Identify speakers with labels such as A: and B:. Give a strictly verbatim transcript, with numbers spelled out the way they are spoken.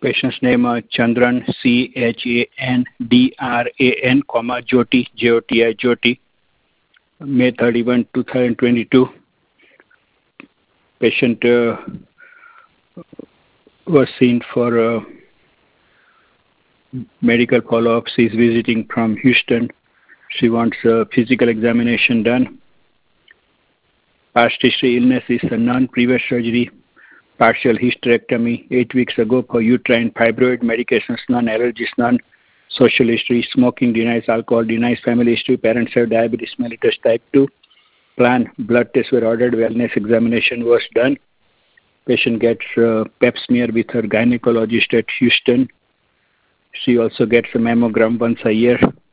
A: Patient's name uh, Chandran, C H A N D R A N, comma, Jyoti, J O T I, Jyoti, May thirty-first, two thousand twenty-two. Patient uh, was seen for uh, medical follow-up. She is visiting from Houston. She wants a physical examination done. Past history: illness is a none, previous surgery, partial hysterectomy eight weeks ago for uterine fibroid, medications none, allergies none, social history: smoking, denies alcohol, denies family history, parents have diabetes mellitus type two. Plan: blood tests were ordered, wellness examination was done. Patient gets uh, pap smear with her gynecologist at Houston. She also gets a mammogram once a year.